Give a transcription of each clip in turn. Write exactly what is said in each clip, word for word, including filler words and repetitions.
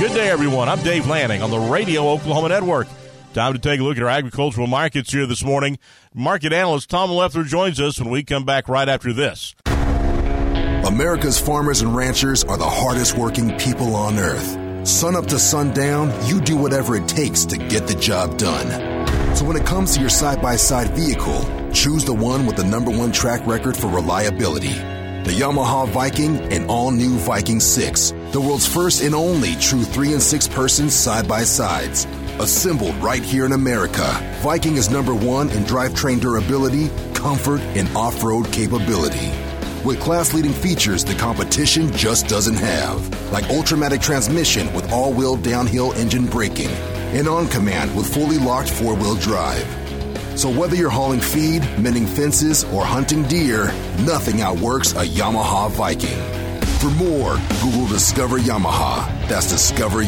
Good day, everyone. I'm Dave Lanning on the Radio Oklahoma Network. Time to take a look at our agricultural markets here this morning. Market analyst Tom Leffler joins us when we come back right after this. America's farmers and ranchers are the hardest working people on earth. Sun up to sundown, you do whatever it takes to get the job done. So when it comes to your side-by-side vehicle, choose the one with the number one track record for reliability. The Yamaha Viking and all-new Viking six, the world's first and only true three and six person side-by-sides. Assembled right here in America, Viking is number one in drivetrain durability, comfort, and off-road capability. With class-leading features the competition just doesn't have, like Ultramatic transmission with all-wheel downhill engine braking, and On Command with fully locked four-wheel drive. So whether you're hauling feed, mending fences, or hunting deer, nothing outworks a Yamaha Viking. For more, Google Discover Yamaha. That's Discover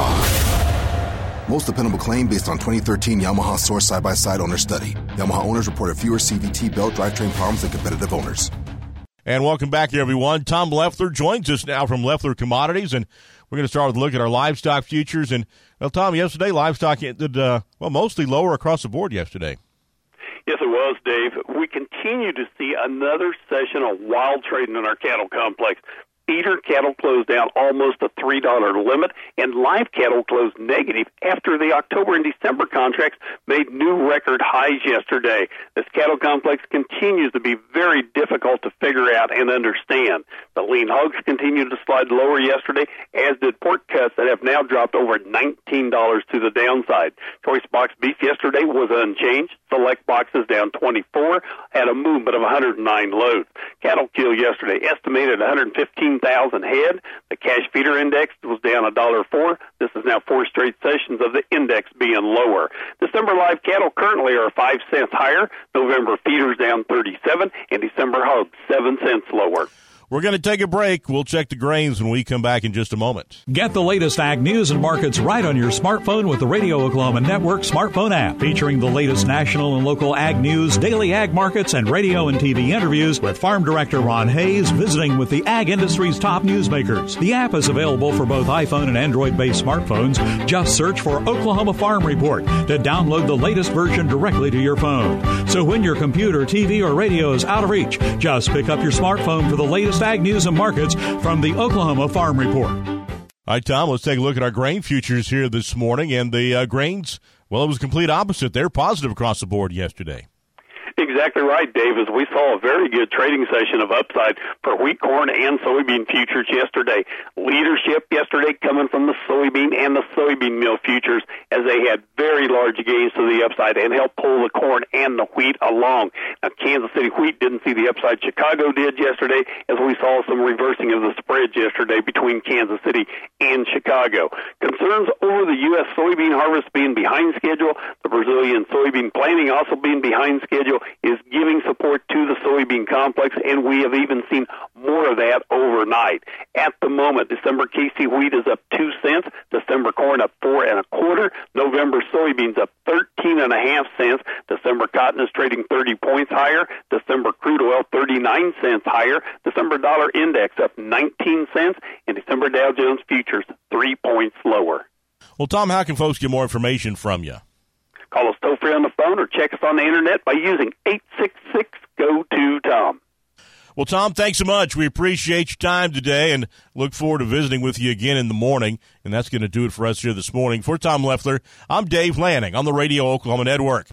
Yamaha. Most dependable claim based on twenty thirteen Yamaha Source side-by-side owner study. Yamaha owners reported fewer C V T belt drivetrain problems than competitive owners. And welcome back, everyone. Tom Leffler joins us now from Leffler Commodities, and we're going to start with a look at our livestock futures. And, well, Tom, yesterday livestock ended, uh, well, mostly lower across the board yesterday. Yes, it was, Dave. We continue to see another session of wild trading in our cattle complex. Feeder cattle closed down almost a three dollar limit, and live cattle closed negative after the October and December contracts made new record highs yesterday. This cattle complex continues to be very difficult to figure out and understand. The lean hogs continued to slide lower yesterday, as did pork cuts that have now dropped over nineteen dollars to the downside. Choice box beef yesterday was unchanged. Select boxes down twenty-four, had a movement of one hundred nine loads. Cattle kill yesterday estimated one hundred fifteen thousand head. The cash feeder index was down one dollar four. This is now four straight sessions of the index being lower. December live cattle currently are five cents higher. November feeders down thirty-seven, and December hogs seven cents lower. We're going to take a break. We'll check the grains when we come back in just a moment. Get the latest ag news and markets right on your smartphone with the Radio Oklahoma Network smartphone app, featuring the latest national and local ag news, daily ag markets, and radio and T V interviews with Farm Director Ron Hayes visiting with the ag industry's top newsmakers. The app is available for both iPhone and Android-based smartphones. Just search for Oklahoma Farm Report to download the latest version directly to your phone. So when your computer, T V, or radio is out of reach, just pick up your smartphone for the latest ag news and markets from the Oklahoma Farm Report. All right, Tom, let's take a look at our grain futures here this morning. And the uh, grains, well, it was complete opposite. They're positive across the board yesterday. Exactly right, Dave. As we saw a very good trading session of upside for wheat, corn, and soybean futures yesterday. Leadership yesterday coming from the soybean and the soybean meal futures, as they had very large gains to the upside and helped pull the corn and the wheat along. Now, Kansas City wheat didn't see the upside. Chicago did yesterday, as we saw some reversing of the spreads yesterday between Kansas City and Chicago. Concerns over the U S soybean harvest being behind schedule, the Brazilian soybean planting also being behind schedule, is giving support to the soybean complex, and we have even seen more of that overnight. At the moment, December K C wheat is up two cents, December corn up four and a quarter, November soybeans up thirteen and a half cents, December cotton is trading thirty points higher, December crude oil thirty-nine cents higher, December dollar index up nineteen cents, and December Dow Jones futures three points lower. Well, Tom, how can folks get more information from you? Call us toll-free on the phone or check us on the internet by using eight six six, G O two, Tom. Well, Tom, thanks so much. We appreciate your time today and look forward to visiting with you again in the morning. And that's going to do it for us here this morning. For Tom Leffler, I'm Dave Lanning on the Radio Oklahoma Network.